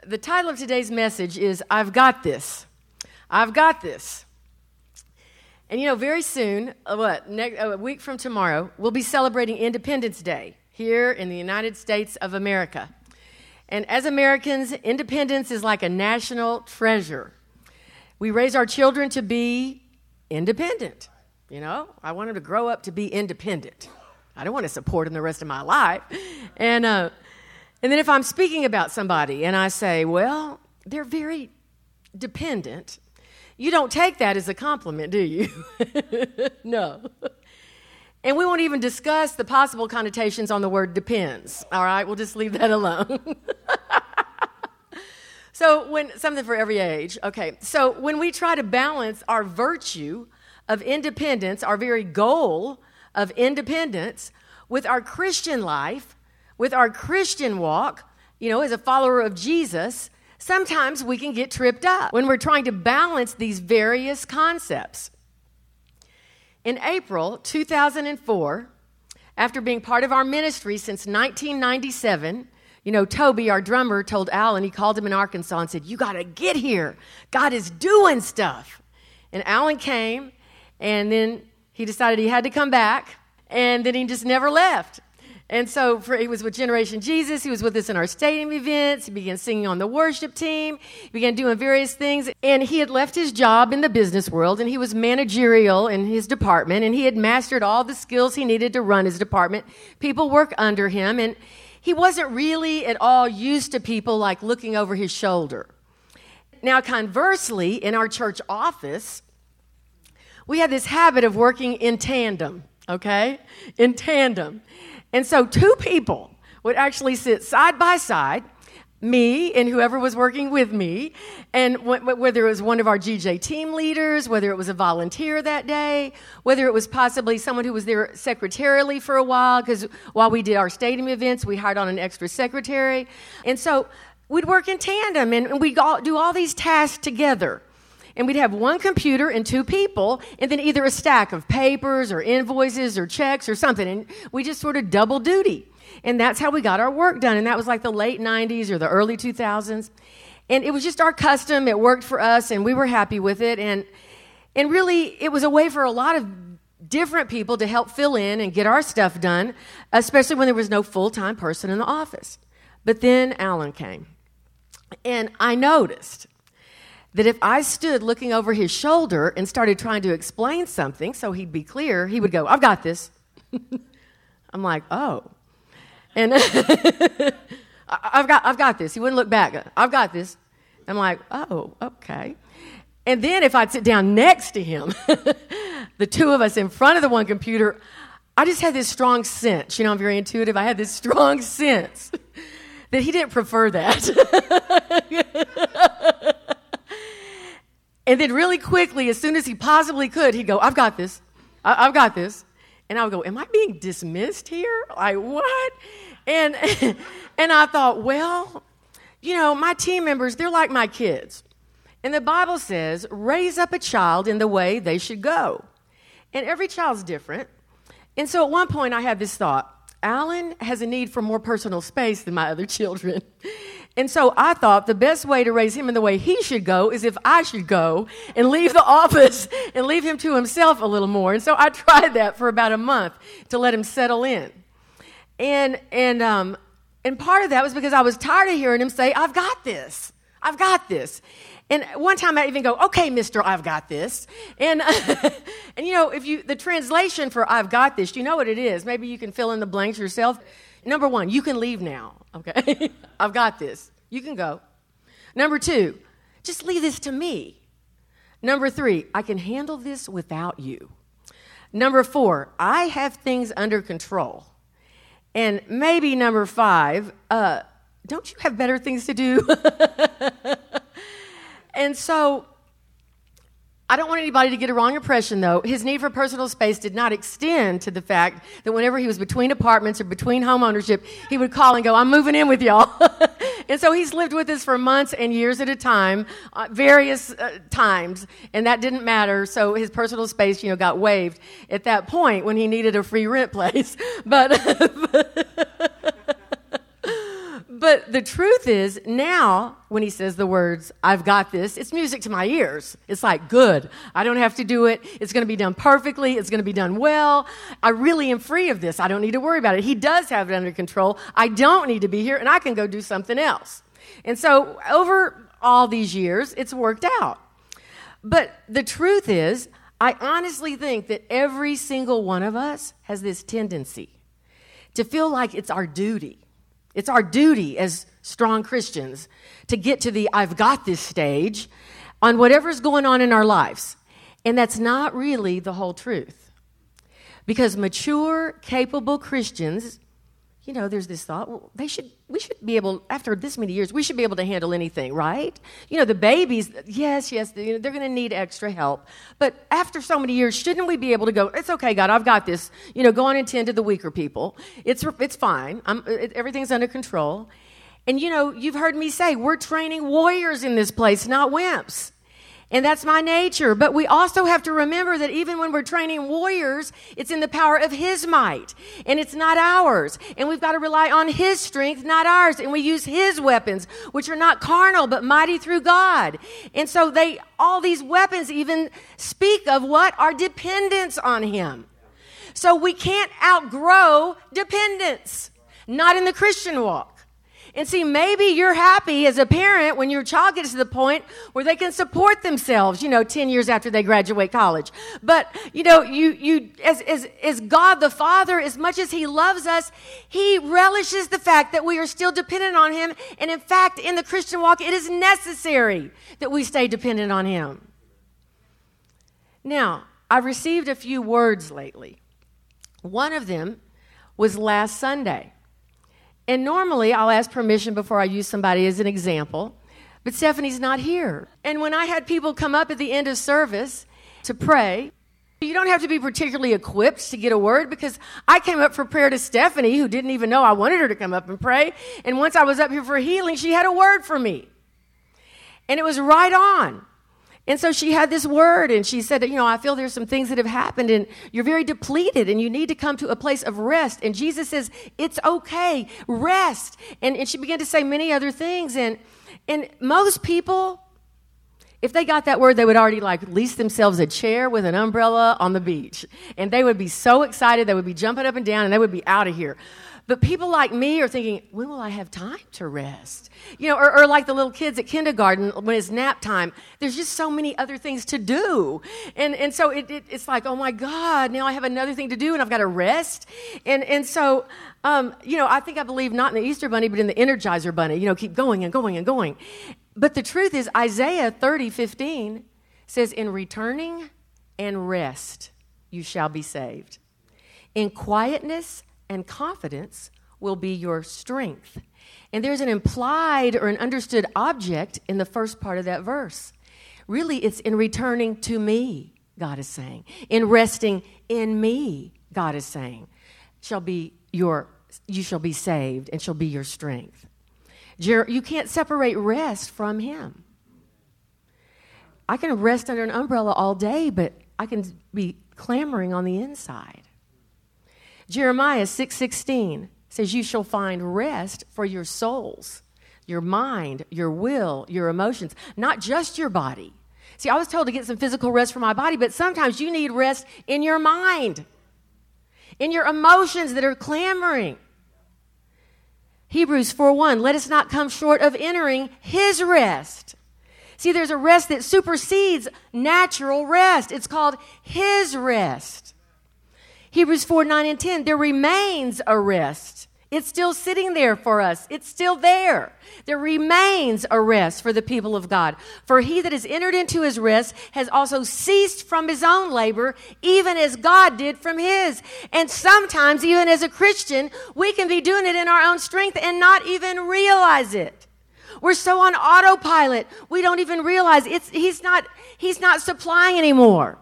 the title of today's message is, I've Got This. I've got this. And very soon, a week from tomorrow, we'll be celebrating Independence Day here in the United States of America. And as Americans, independence is like a national treasure. We raise our children to be independent. I want them to grow up to be independent. I don't want to support them the rest of my life. And then if I'm speaking about somebody and I say, well, they're very dependent, you don't take that as a compliment, do you? No. And we won't even discuss the possible connotations on the word depends. All right, we'll just leave that alone. Something for every age. Okay, so when we try to balance our virtue of independence, our very goal of independence, with our Christian life, with our Christian walk, as a follower of Jesus, sometimes we can get tripped up when we're trying to balance these various concepts. In April 2004, after being part of our ministry since 1997, Toby, our drummer, told Alan, he called him in Arkansas and said, you got to get here. God is doing stuff. And Alan came, and then he decided he had to come back, and then he just never left. And so he was with Generation Jesus. He was with us in our stadium events. He began singing on the worship team. He began doing various things. And he had left his job in the business world, and he was managerial in his department, and he had mastered all the skills he needed to run his department. People work under him, and he wasn't really at all used to people like looking over his shoulder. Now, conversely, in our church office, we had this habit of working in tandem, okay? In tandem. And so two people would actually sit side by side, me and whoever was working with me, and whether it was one of our GJ team leaders, whether it was a volunteer that day, whether it was possibly someone who was there secretarially for a while, because while we did our stadium events, we hired on an extra secretary. And so we'd work in tandem, and we'd do all these tasks together. And we'd have one computer and two people, and then either a stack of papers or invoices or checks or something. And we just sort of double duty. And that's how we got our work done. And that was like the late 90s or the early 2000s. And it was just our custom. It worked for us, and we were happy with it. And really, it was a way for a lot of different people to help fill in and get our stuff done, especially when there was no full-time person in the office. But then Alan came. And I noticed that if I stood looking over his shoulder and started trying to explain something so he'd be clear, he would go, I've got this. I'm like, oh. And I've got this. He wouldn't look back. I've got this. I'm like, oh, okay. And then if I'd sit down next to him, the two of us in front of the one computer, I just had this strong sense. I'm very intuitive. I had this strong sense that he didn't prefer that. And then really quickly, as soon as he possibly could, he'd go, I've got this. I've got this. And I would go, am I being dismissed here? Like, what? And I thought, well, my team members, they're like my kids. And the Bible says, raise up a child in the way they should go. And every child's different. And so at one point, I had this thought, Alan has a need for more personal space than my other children. And so I thought the best way to raise him in the way he should go is if I should go and leave the office and leave him to himself a little more. And so I tried that for about a month to let him settle in. And part of that was because I was tired of hearing him say, I've got this. I've got this. And one time I even go, okay, mister, I've got this. And the translation for I've got this, you know what it is. Maybe you can fill in the blanks yourself. Number one, you can leave now, okay? I've got this. You can go. Number two, just leave this to me. Number three, I can handle this without you. Number four, I have things under control. And maybe number five, don't you have better things to do? And so I don't want anybody to get a wrong impression, though. His need for personal space did not extend to the fact that whenever he was between apartments or between home ownership, he would call and go, I'm moving in with y'all. And so he's lived with us for months and years at a time, various times, and that didn't matter. So his personal space, got waived at that point when he needed a free rent place. But But the truth is, now, when he says the words, I've got this, it's music to my ears. It's like, good. I don't have to do it. It's going to be done perfectly. It's going to be done well. I really am free of this. I don't need to worry about it. He does have it under control. I don't need to be here, and I can go do something else. And so over all these years, it's worked out. But the truth is, I honestly think that every single one of us has this tendency to feel like it's our duty. It's our duty as strong Christians to get to the I've got this stage on whatever's going on in our lives. And that's not really the whole truth. Because mature, capable Christians, you know, there's this thought, well, we should be able, after this many years, we should be able to handle anything, right? You know, the babies, yes, they're going to need extra help. But after so many years, shouldn't we be able to go, it's okay, God, I've got this. You know, go on and tend to the weaker people. It's fine. Everything's under control. And, you know, you've heard me say, we're training warriors in this place, not wimps. And that's my nature. But we also have to remember that even when we're training warriors, it's in the power of His might. And it's not ours. And we've got to rely on His strength, not ours. And we use His weapons, which are not carnal, but mighty through God. And so all these weapons even speak of what? Our dependence on Him. So we can't outgrow dependence. Not in the Christian walk. And see, maybe you're happy as a parent when your child gets to the point where they can support themselves, 10 years after they graduate college. But, as God the Father, as much as He loves us, He relishes the fact that we are still dependent on Him. And in fact, in the Christian walk, it is necessary that we stay dependent on Him. Now, I've received a few words lately. One of them was last Sunday. And normally, I'll ask permission before I use somebody as an example, but Stephanie's not here. And when I had people come up at the end of service to pray, you don't have to be particularly equipped to get a word, because I came up for prayer to Stephanie, who didn't even know I wanted her to come up and pray. And once I was up here for healing, she had a word for me. And it was right on. And so she had this word, and she said, I feel there's some things that have happened, and you're very depleted, and you need to come to a place of rest. And Jesus says, it's okay, rest. And she began to say many other things. And most people, if they got that word, they would already lease themselves a chair with an umbrella on the beach. And they would be so excited, they would be jumping up and down, and they would be out of here. But people like me are thinking, when will I have time to rest? Or like the little kids at kindergarten when it's nap time. There's just so many other things to do. And so it's like, oh my God, now I have another thing to do and I've got to rest. And so, I believe not in the Easter Bunny, but in the Energizer Bunny, keep going and going and going. But the truth is, Isaiah 30:15 says, in returning and rest, you shall be saved. In quietness and confidence will be your strength. And there's an implied or an understood object in the first part of that verse. Really, it's in returning to me, God is saying. In resting in me, God is saying, you shall be saved and shall be your strength. You can't separate rest from Him. I can rest under an umbrella all day, but I can be clamoring on the inside. Jeremiah 6:16 says, you shall find rest for your souls, your mind, your will, your emotions, not just your body. See, I was told to get some physical rest for my body, but sometimes you need rest in your mind, in your emotions that are clamoring. Hebrews 4:1, let us not come short of entering His rest. See, there's a rest that supersedes natural rest. It's called His rest. Hebrews 4:9 and 10, there remains a rest. It's still sitting there for us. It's still there. There remains a rest for the people of God. For he that has entered into his rest has also ceased from his own labor, even as God did from his. And sometimes, even as a Christian, we can be doing it in our own strength and not even realize it. We're so on autopilot, we don't even realize he's not supplying anymore.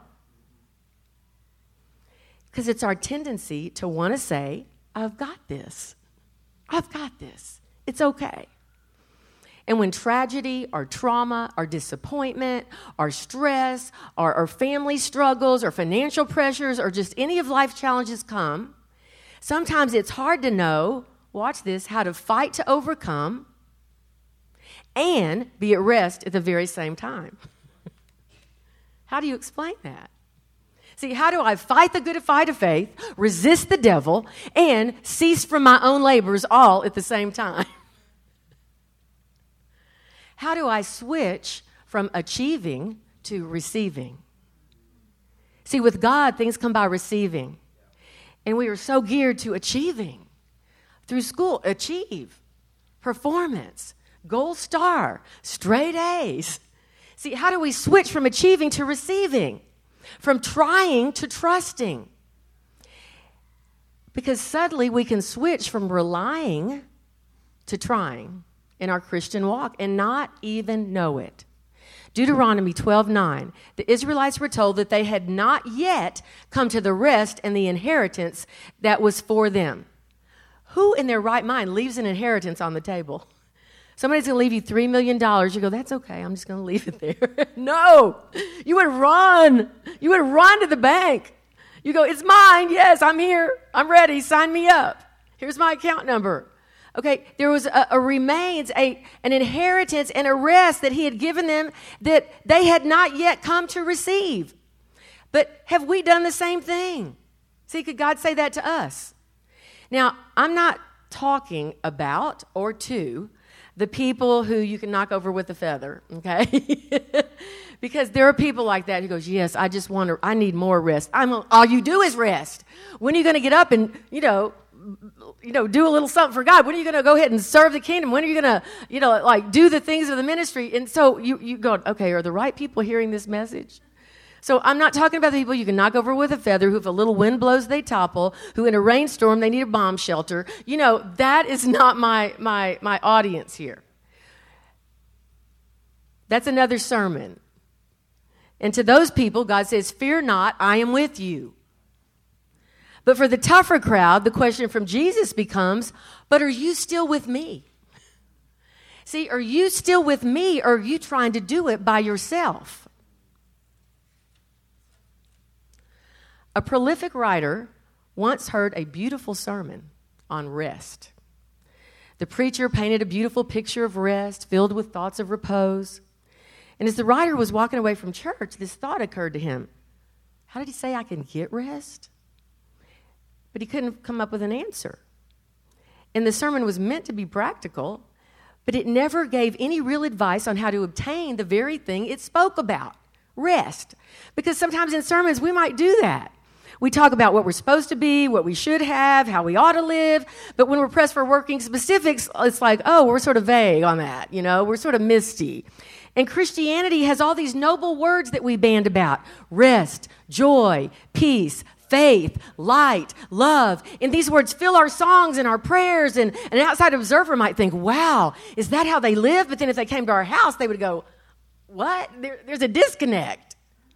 Because it's our tendency to want to say, I've got this. I've got this. It's okay. And when tragedy or trauma or disappointment or stress or family struggles or financial pressures or just any of life's challenges come, sometimes it's hard to know watch this, how to fight to overcome and be at rest at the very same time. How do you explain that? See, how do I fight the good fight of faith, resist the devil, and cease from my own labors all at the same time? How do I switch from achieving to receiving? See, with God, things come by receiving. And we are so geared to achieving. Through school, achieve, performance, gold star, straight A's. See, how do we switch from achieving to receiving? From trying to trusting? Because suddenly we can switch from relying to trying in our Christian walk and not even know it. Deuteronomy 12:9, the Israelites were told that they had not yet come to the rest and the inheritance that was for them. Who in their right mind leaves an inheritance on the table? Somebody's going to leave you $3 million. You go, that's okay. I'm just going to leave it there. No, you would run. You would run to the bank. You go, it's mine. Yes, I'm here. I'm ready. Sign me up. Here's my account number. Okay, there was a remains, an inheritance and a rest that he had given them that they had not yet come to receive. But have we done the same thing? See, could God say that to us? Now, I'm not talking about or to the people who you can knock over with a feather, okay? Because there are people like that who goes, yes, I need more rest. All you do is rest. When are you going to get up and, do a little something for God? When are you going to go ahead and serve the kingdom? When are you going to, do the things of the ministry? And so you go, okay, are the right people hearing this message? So I'm not talking about the people you can knock over with a feather, who if a little wind blows, they topple, who in a rainstorm, they need a bomb shelter. That is not my audience here. That's another sermon. And to those people, God says, fear not, I am with you. But for the tougher crowd, the question from Jesus becomes, but are you still with me? See, are you still with me, or are you trying to do it by yourself? A prolific writer once heard a beautiful sermon on rest. The preacher painted a beautiful picture of rest filled with thoughts of repose. And as the writer was walking away from church, this thought occurred to him. How did he say I can get rest? But he couldn't come up with an answer. And the sermon was meant to be practical, but it never gave any real advice on how to obtain the very thing it spoke about, rest. Because sometimes in sermons we might do that. We talk about what we're supposed to be, what we should have, how we ought to live. But when we're pressed for working specifics, it's like, oh, we're sort of vague on that. We're sort of misty. And Christianity has all these noble words that we band about: rest, joy, peace, faith, light, love. And these words fill our songs and our prayers. And an outside observer might think, wow, is that how they live? But then if they came to our house, they would go, what? There's a disconnect.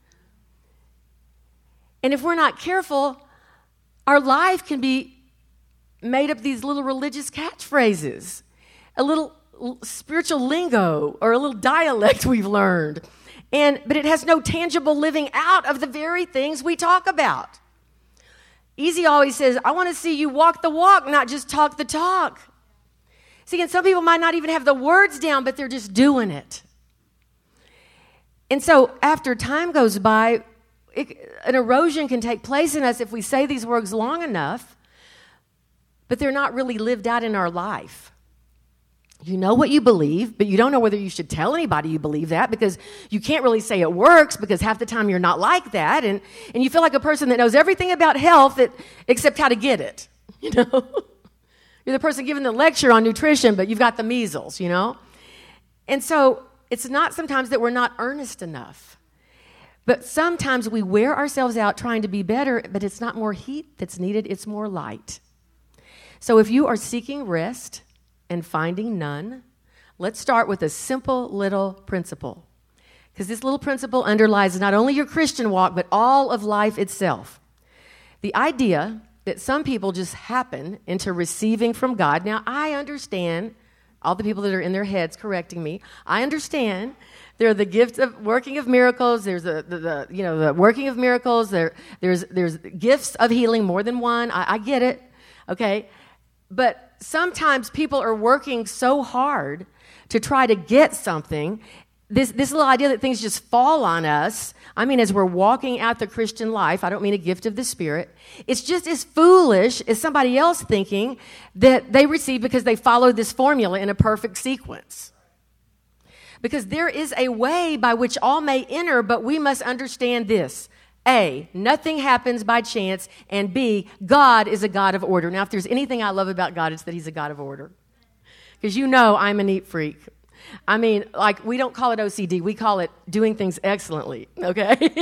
And if we're not careful, our life can be made up of these little religious catchphrases, a little spiritual lingo, or a little dialect we've learned. But it has no tangible living out of the very things we talk about. Easy always says, I want to see you walk the walk, not just talk the talk. See, and some people might not even have the words down, but they're just doing it. And so after time goes by, an erosion can take place in us if we say these words long enough, but they're not really lived out in our life. You know what you believe, but you don't know whether you should tell anybody you believe that, because you can't really say it works, because half the time you're not like that, and you feel like a person that knows everything about health except how to get it. You're the person giving the lecture on nutrition, but you've got the measles, And so it's not sometimes that we're not earnest enough. But sometimes we wear ourselves out trying to be better, but it's not more heat that's needed, it's more light. So if you are seeking rest and finding none, let's start with a simple little principle. Because this little principle underlies not only your Christian walk, but all of life itself. The idea that some people just happen into receiving from God. Now, I understand, all the people that are in their heads correcting me, I understand there are the gifts of working of miracles. There's the working of miracles. There's gifts of healing, more than one. I get it, okay? But sometimes people are working so hard to try to get something. This little idea that things just fall on us, I mean, as we're walking out the Christian life, I don't mean a gift of the Spirit, it's just as foolish as somebody else thinking that they receive because they followed this formula in a perfect sequence. Because there is a way by which all may enter, but we must understand this. A, nothing happens by chance, and B, God is a God of order. Now, if there's anything I love about God, it's that he's a God of order. Because you know I'm a neat freak. I mean, like, we don't call it OCD. We call it doing things excellently, okay?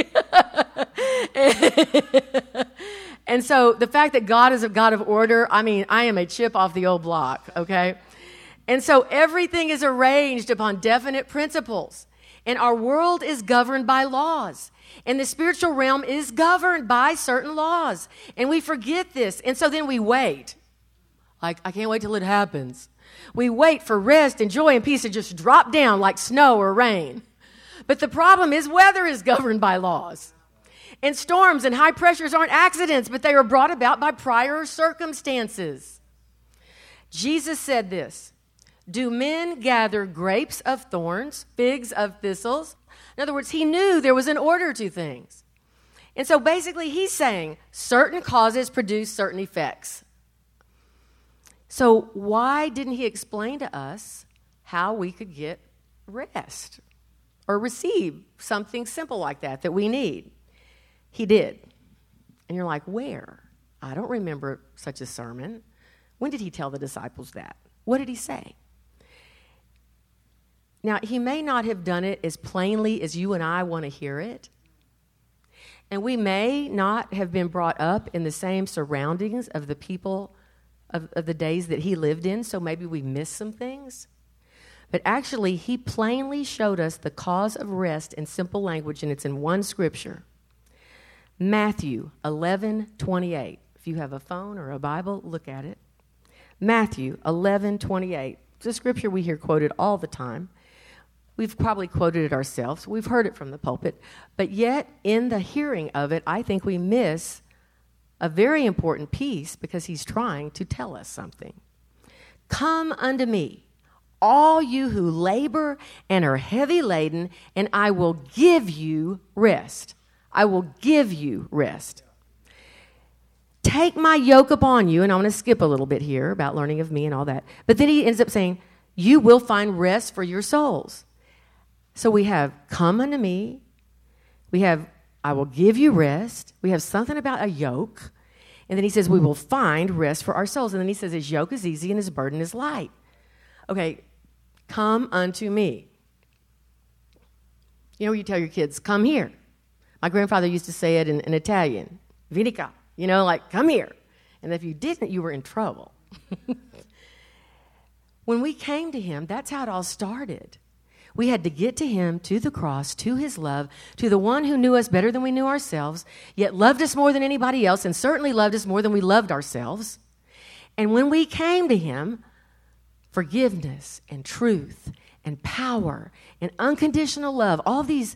And so the fact that God is a God of order, I mean, I am a chip off the old block, okay? And so everything is arranged upon definite principles. And our world is governed by laws. And the spiritual realm is governed by certain laws. And we forget this. And so then we wait. Like, I can't wait till it happens. We wait for rest and joy and peace to just drop down like snow or rain. But the problem is weather is governed by laws. And storms and high pressures aren't accidents, but they are brought about by prior circumstances. Jesus said this, do men gather grapes of thorns, figs of thistles? In other words, he knew there was an order to things. And so basically he's saying certain causes produce certain effects. So why didn't he explain to us how we could get rest or receive something simple like that we need? He did. And you're like, where? I don't remember such a sermon. When did he tell the disciples that? What did he say? Now, he may not have done it as plainly as you and I want to hear it. And we may not have been brought up in the same surroundings of the people of the days that he lived in, so maybe we missed some things. But actually, he plainly showed us the cause of rest in simple language, and it's in one scripture. Matthew 11:28. If you have a phone or a Bible, look at it. Matthew 11:28. It's a scripture we hear quoted all the time. We've probably quoted it ourselves. We've heard it from the pulpit. But yet, in the hearing of it, I think we miss a very important piece because he's trying to tell us something. Come unto me, all you who labor and are heavy laden, and I will give you rest. I will give you rest. Take my yoke upon you, and I'm going to skip a little bit here about learning of me and all that. But then he ends up saying, you will find rest for your souls. So we have, come unto me. We have, I will give you rest. We have something about a yoke. And then he says, we will find rest for our souls. And then he says, his yoke is easy and his burden is light. Okay, come unto me. You know, you tell your kids, come here. My grandfather used to say it in Italian, vieni qua. You know, like, come here. And if you didn't, you were in trouble. When we came to him, that's how it all started. We had to get to him, to the cross, to his love, to the one who knew us better than we knew ourselves, yet loved us more than anybody else, and certainly loved us more than we loved ourselves. And when we came to him, forgiveness and truth and power and unconditional love, all these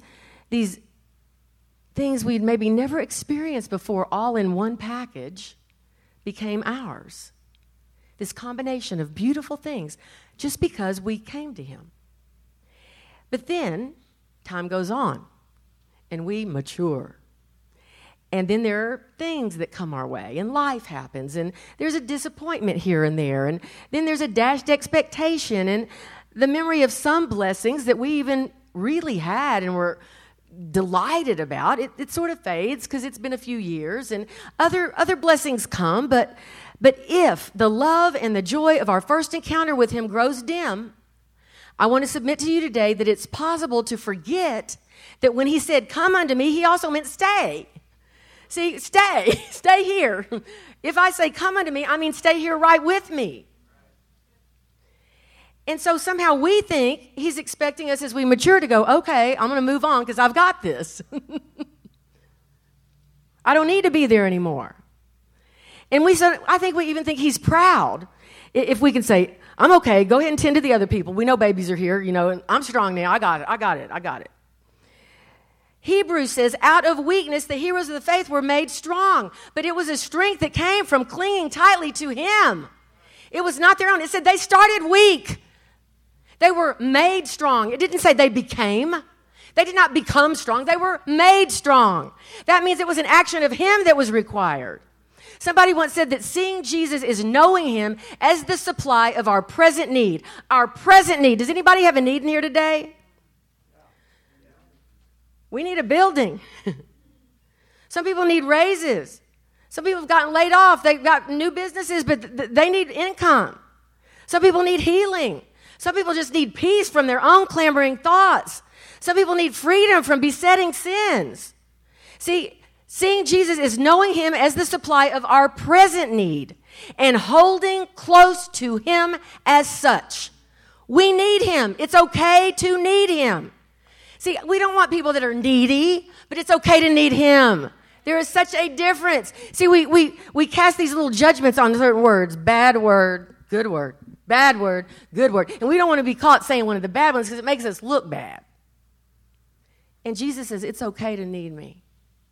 things we'd maybe never experienced before, all in one package, became ours. This combination of beautiful things, just because we came to him. But then, time goes on, and we mature. And then there are things that come our way, and life happens, and there's a disappointment here and there, and then there's a dashed expectation, and the memory of some blessings that we even really had and were delighted about, it sort of fades because it's been a few years, and other blessings come, but if the love and the joy of our first encounter with him grows dim, I want to submit to you today that it's possible to forget that when he said, come unto me, he also meant stay. See, stay here. If I say, come unto me, I mean stay here right with me. And so somehow we think he's expecting us as we mature to go, okay, I'm going to move on because I've got this. I don't need to be there anymore. And I think we even think he's proud if we can say, I'm okay, go ahead and tend to the other people. We know babies are here, you know, and I'm strong now. I got it. Hebrews says, out of weakness, the heroes of the faith were made strong. But it was a strength that came from clinging tightly to him. It was not their own. It said they started weak. They were made strong. It didn't say they became. They did not become strong. They were made strong. That means it was an action of Him that was required. Somebody once said that seeing Jesus is knowing Him as the supply of our present need. Our present need. Does anybody have a need in here today? We need a building. Some people need raises. Some people have gotten laid off. They've got new businesses, but they need income. Some people need healing. Some people just need peace from their own clamoring thoughts. Some people need freedom from besetting sins. See, seeing Jesus is knowing Him as the supply of our present need and holding close to Him as such. We need Him. It's okay to need Him. See, we don't want people that are needy, but it's okay to need Him. There is such a difference. See, we cast these little judgments on certain words. Bad word, good word. Bad word, good word. And we don't want to be caught saying one of the bad ones because it makes us look bad. And Jesus says, it's okay to need me.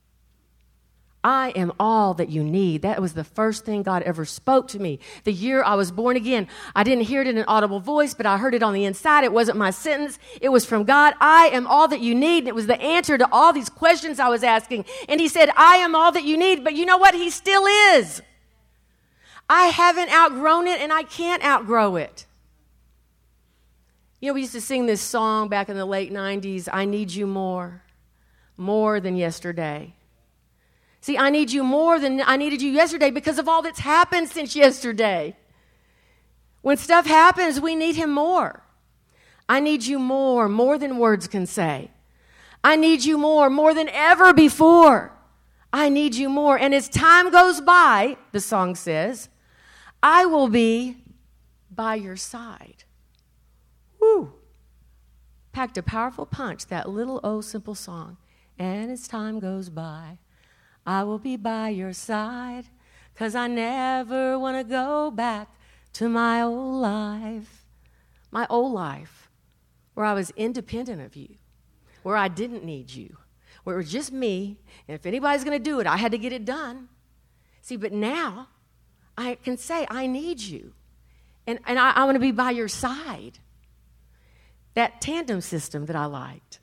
I am all that you need. That was the first thing God ever spoke to me. The year I was born again, I didn't hear it in an audible voice, but I heard it on the inside. It wasn't my sentence. It was from God. I am all that you need. And it was the answer to all these questions I was asking. And He said, I am all that you need. But you know what? He still is. I haven't outgrown it, and I can't outgrow it. You know, we used to sing this song back in the late 90s, I need you more than yesterday. See, I need you more than I needed you yesterday because of all that's happened since yesterday. When stuff happens, we need Him more. I need you more than words can say. I need you more than ever before. I need you more. And as time goes by, the song says, I will be by your side. Woo! Packed a powerful punch, that little old simple song. And as time goes by, I will be by your side, 'cause I never want to go back to my old life. My old life, where I was independent of you, where I didn't need you, where it was just me, and if anybody's going to do it, I had to get it done. See, but now I can say, I need you, and I want to be by your side. That tandem system that I liked.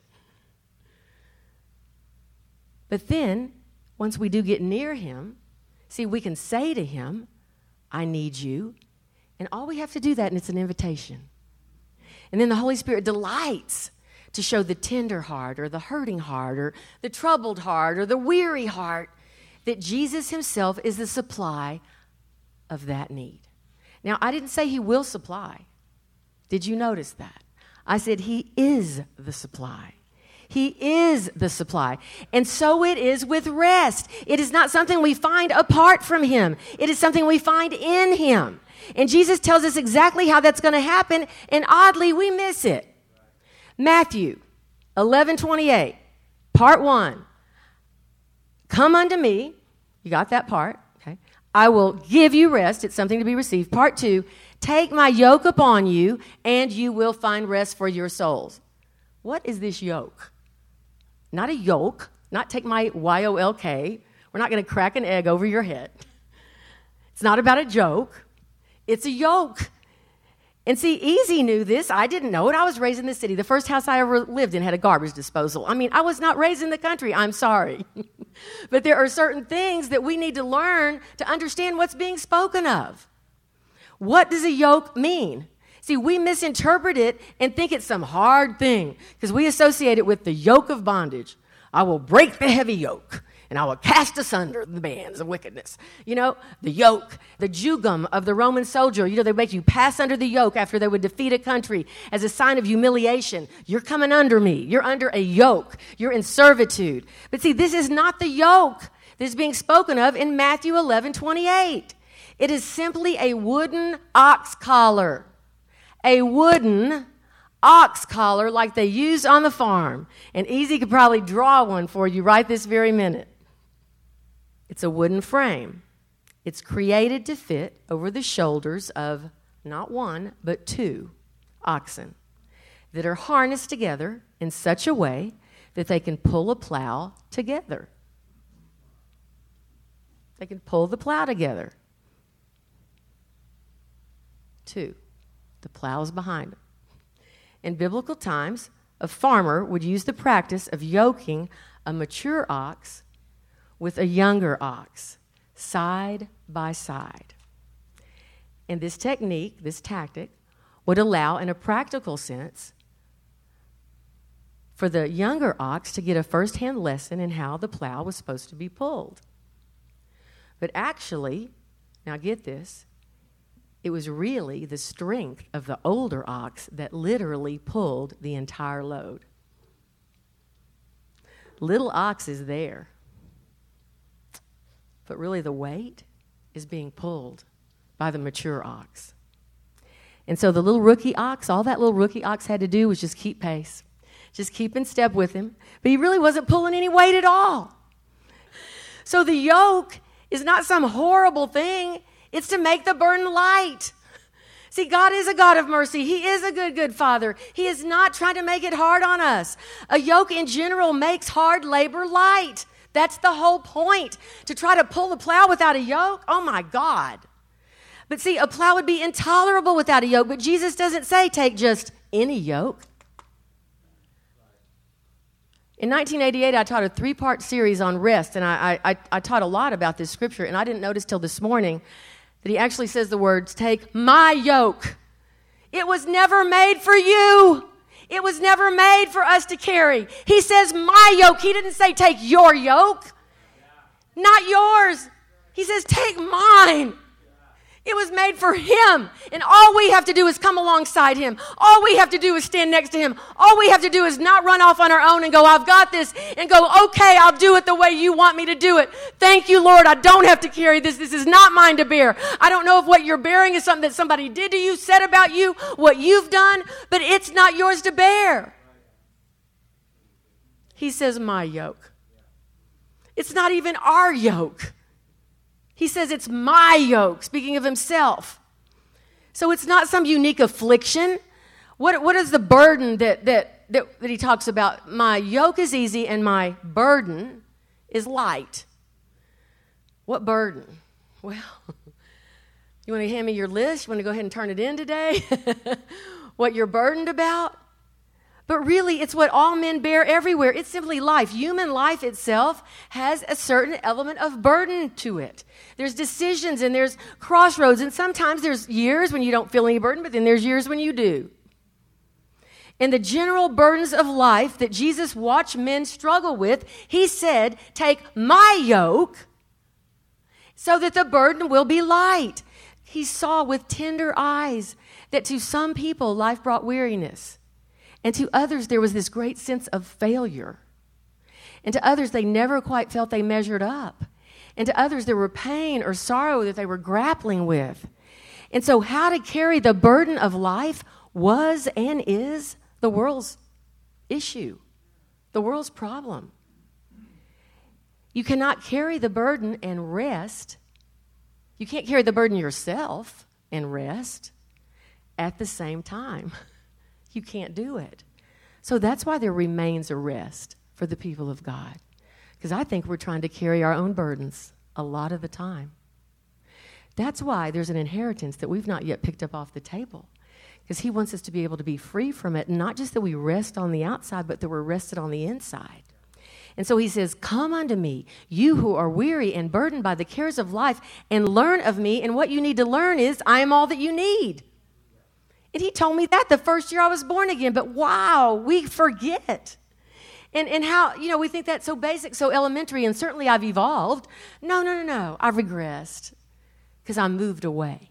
But then, once we do get near Him, see, we can say to Him, I need you. And all we have to do that, and it's an invitation. And then the Holy Spirit delights to show the tender heart or the hurting heart or the troubled heart or the weary heart that Jesus Himself is the supply of that need. Now, I didn't say He will supply. Did you notice that? I said He is the supply. He is the supply. And so it is with rest. It is not something we find apart from Him. It is something we find in Him. And Jesus tells us exactly how that's going to happen, and oddly, we miss it. Matthew 11:28, part 1. Come unto me. You got that part, okay? I will give you rest. It's something to be received. Part 2, take my yoke upon you, and you will find rest for your souls. What is this yoke? Not a yoke, not take my Y-O-L-K. We're not going to crack an egg over your head. It's not about a joke. It's a yoke. And see, Easy knew this. I didn't know it. I was raised in the city. The first house I ever lived in had a garbage disposal. I mean, I was not raised in the country. I'm sorry. But there are certain things that we need to learn to understand what's being spoken of. What does a yoke mean? See, we misinterpret it and think it's some hard thing because we associate it with the yoke of bondage. I will break the heavy yoke and I will cast asunder the bands of wickedness. You know, the yoke, the jugum of the Roman soldier. You know, they make you pass under the yoke after they would defeat a country as a sign of humiliation. You're coming under me. You're under a yoke. You're in servitude. But see, this is not the yoke that is being spoken of in Matthew 11:28. It is simply a wooden ox collar. A wooden ox collar like they use on the farm. And Easy could probably draw one for you right this very minute. It's a wooden frame. It's created to fit over the shoulders of not one, but 2 oxen that are harnessed together in such a way that they can pull a plow together. They can pull the plow together. 2. The plow is behind him. In biblical times, a farmer would use the practice of yoking a mature ox with a younger ox, side by side. And this technique, this tactic, would allow, in a practical sense, for the younger ox to get a first-hand lesson in how the plow was supposed to be pulled. But actually, now get this, it was really the strength of the older ox that literally pulled the entire load. Little ox is there, but really the weight is being pulled by the mature ox. And so the little rookie ox, all that little rookie ox had to do was just keep pace, just keep in step with him, but he really wasn't pulling any weight at all. So the yoke is not some horrible thing. It's to make the burden light. See, God is a God of mercy. He is a good, good Father. He is not trying to make it hard on us. A yoke in general makes hard labor light. That's the whole point. To try to pull the plow without a yoke, oh my God. But see, a plow would be intolerable without a yoke, but Jesus doesn't say take just any yoke. In 1988, I taught a 3-part series on rest, and I taught a lot about this scripture, and I didn't notice till this morning that he actually says the words, take my yoke. It was never made for you. It was never made for us to carry. He says my yoke. He didn't say take your yoke. Not yours. He says take mine. It was made for him. And all we have to do is come alongside him. All we have to do is stand next to him. All we have to do is not run off on our own and go, I've got this, and go, okay, I'll do it the way you want me to do it. Thank you, Lord. I don't have to carry this. This is not mine to bear. I don't know if what you're bearing is something that somebody did to you, said about you, what you've done, but it's not yours to bear. He says, my yoke. It's not even our yoke. He says it's my yoke, speaking of himself. So it's not some unique affliction. What is the burden that he talks about? My yoke is easy and my burden is light. What burden? Well, you want to hand me your list? You want to go ahead and turn it in today? What you're burdened about? But really, it's what all men bear everywhere. It's simply life. Human life itself has a certain element of burden to it. There's decisions and there's crossroads, and sometimes there's years when you don't feel any burden, but then there's years when you do. And the general burdens of life that Jesus watched men struggle with, he said, take my yoke so that the burden will be light. He saw with tender eyes that to some people life brought weariness. And to others, there was this great sense of failure. And to others, they never quite felt they measured up. And to others, there were pain or sorrow that they were grappling with. And so how to carry the burden of life was and is the world's issue, the world's problem. You cannot carry the burden and rest. You can't carry the burden yourself and rest at the same time. You can't do it. So that's why there remains a rest for the people of God. Because I think we're trying to carry our own burdens a lot of the time. That's why there's an inheritance that we've not yet picked up off the table. Because he wants us to be able to be free from it. And not just that we rest on the outside, but that we're rested on the inside. And so he says, come unto me, you who are weary and burdened by the cares of life, and learn of me. And what you need to learn is, I am all that you need. And he told me that the first year I was born again. But wow, we forget. And how, we think that's so basic, so elementary, and certainly I've evolved. No. I've regressed because I moved away.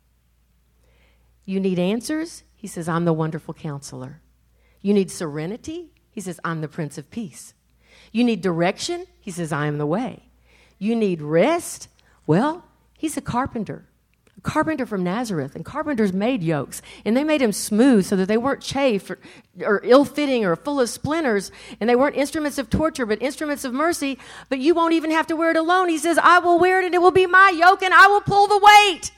You need answers? He says, I'm the wonderful counselor. You need serenity? He says, I'm the Prince of Peace. You need direction? He says, I am the way. You need rest? Well, he's a carpenter from Nazareth, and carpenters made yokes, and they made them smooth so that they weren't chafed or ill-fitting or full of splinters, and they weren't instruments of torture, but instruments of mercy, but you won't even have to wear it alone. He says, I will wear it, and it will be my yoke, and I will pull the weight.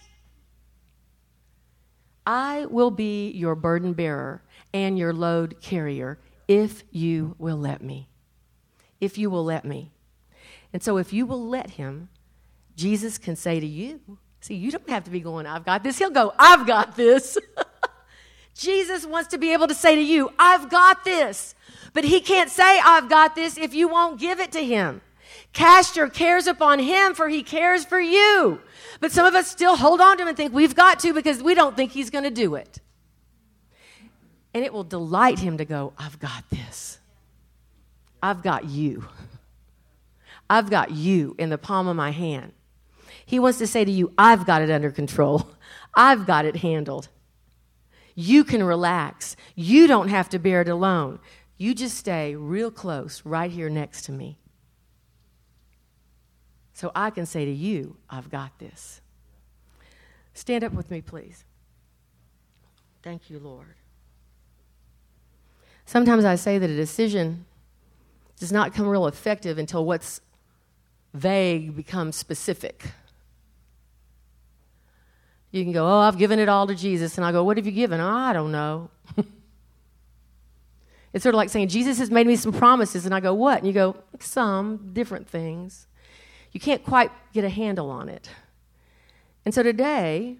I will be your burden bearer and your load carrier if you will let me. If you will let me. And so if you will let him, Jesus can say to you, See, you don't have to be going, I've got this. He'll go, I've got this. Jesus wants to be able to say to you, I've got this. But he can't say, I've got this, if you won't give it to him. Cast your cares upon him, for he cares for you. But some of us still hold on to him and think we've got to because we don't think he's going to do it. And it will delight him to go, I've got this. I've got you. I've got you in the palm of my hand. He wants to say to you, I've got it under control. I've got it handled. You can relax. You don't have to bear it alone. You just stay real close right here next to me. So I can say to you, I've got this. Stand up with me, please. Thank you, Lord. Sometimes I say that a decision does not come real effective until what's vague becomes specific. You can go, oh, I've given it all to Jesus. And I go, what have you given? Oh, I don't know. It's sort of like saying, Jesus has made me some promises. And I go, what? And you go, some different things. You can't quite get a handle on it. And so today,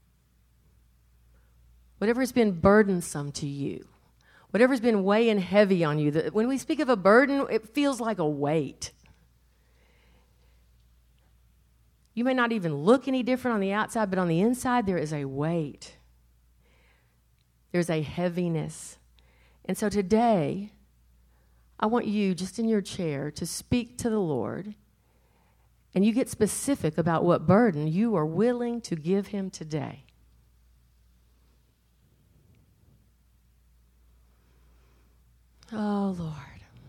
whatever has been burdensome to you, whatever's been weighing heavy on you, when we speak of a burden, it feels like a weight. You may not even look any different on the outside, but on the inside, there is a weight. There's a heaviness. And so today, I want you, just in your chair, to speak to the Lord, and you get specific about what burden you are willing to give him today. Oh, Lord.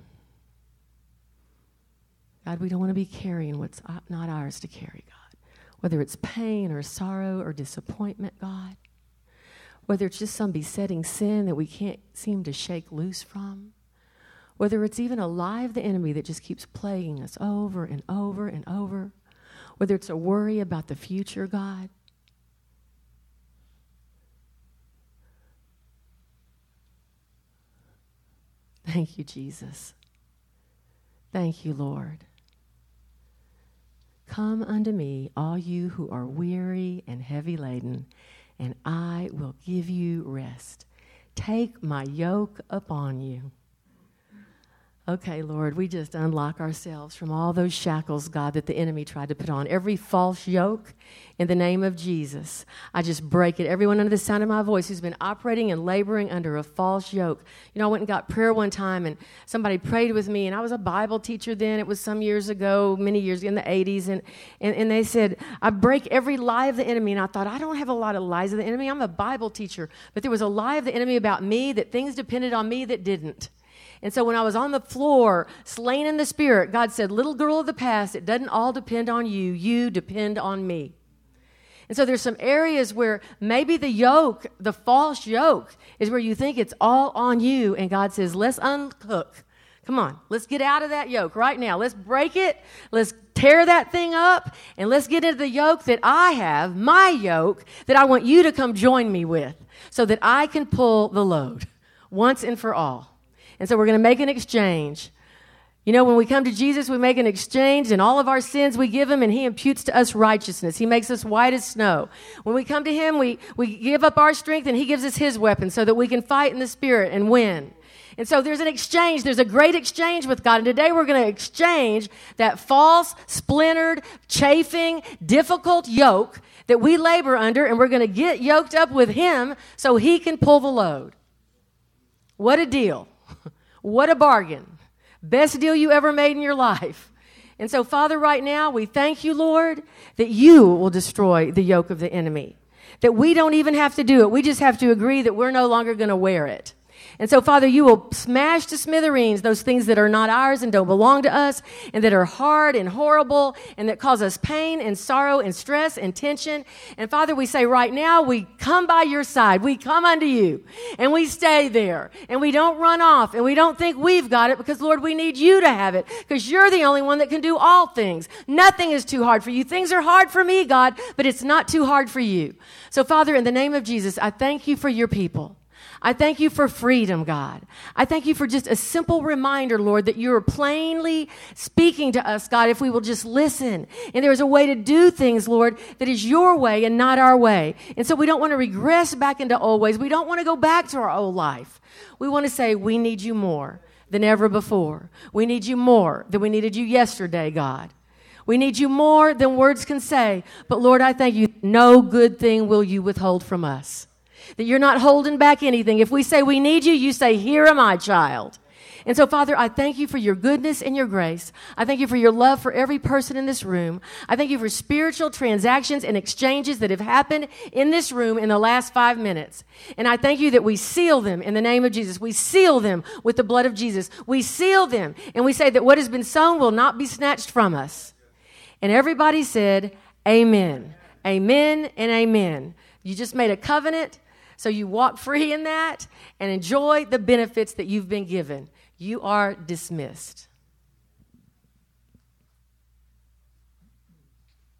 God, we don't want to be carrying what's not ours to carry, God. Whether it's pain or sorrow or disappointment, God. Whether it's just some besetting sin that we can't seem to shake loose from. Whether it's even a lie of the enemy that just keeps plaguing us over and over and over. Whether it's a worry about the future, God. Thank you, Jesus. Thank you, Lord. Come unto me, all you who are weary and heavy laden, and I will give you rest. Take my yoke upon you. Okay, Lord, we just unlock ourselves from all those shackles, God, that the enemy tried to put on. Every false yoke, in the name of Jesus, I just break it. Everyone under the sound of my voice who's been operating and laboring under a false yoke. You know, I went and got prayer one time, and somebody prayed with me, and I was a Bible teacher then. It was some years ago, many years in the 80s, and they said, I break every lie of the enemy. And I thought, I don't have a lot of lies of the enemy. I'm a Bible teacher. But there was a lie of the enemy about me, that things depended on me that didn't. And so when I was on the floor, slain in the spirit, God said, little girl of the past, it doesn't all depend on you. You depend on me. And so there's some areas where maybe the yoke, the false yoke, is where you think it's all on you. And God says, let's unhook. Come on, let's get out of that yoke right now. Let's break it. Let's tear that thing up. And let's get into the yoke that I have, my yoke, that I want you to come join me with so that I can pull the load once and for all. And so we're going to make an exchange. You know, when we come to Jesus, we make an exchange, and all of our sins we give him, and he imputes to us righteousness. He makes us white as snow. When we come to him, we give up our strength, and he gives us his weapon so that we can fight in the spirit and win. And so there's an exchange. There's a great exchange with God. And today we're going to exchange that false, splintered, chafing, difficult yoke that we labor under, and we're going to get yoked up with him so he can pull the load. What a deal. What a bargain. Best deal you ever made in your life. And so, Father, right now, we thank you, Lord, that you will destroy the yoke of the enemy. That we don't even have to do it. We just have to agree that we're no longer going to wear it. And so, Father, you will smash to smithereens those things that are not ours and don't belong to us and that are hard and horrible and that cause us pain and sorrow and stress and tension. And, Father, we say right now, we come by your side. We come unto you and we stay there and we don't run off and we don't think we've got it because, Lord, we need you to have it because you're the only one that can do all things. Nothing is too hard for you. Things are hard for me, God, but it's not too hard for you. So, Father, in the name of Jesus, I thank you for your people. I thank you for freedom, God. I thank you for just a simple reminder, Lord, that you are plainly speaking to us, God, if we will just listen. And there is a way to do things, Lord, that is your way and not our way. And so we don't want to regress back into old ways. We don't want to go back to our old life. We want to say, we need you more than ever before. We need you more than we needed you yesterday, God. We need you more than words can say. But Lord, I thank you, no good thing will you withhold from us. That you're not holding back anything. If we say we need you, you say, here am I, child. And so, Father, I thank you for your goodness and your grace. I thank you for your love for every person in this room. I thank you for spiritual transactions and exchanges that have happened in this room in the last 5 minutes. And I thank you that we seal them in the name of Jesus. We seal them with the blood of Jesus. We seal them, and we say that what has been sown will not be snatched from us. And everybody said, amen. Amen and amen. You just made a covenant. So you walk free in that and enjoy the benefits that you've been given. You are dismissed.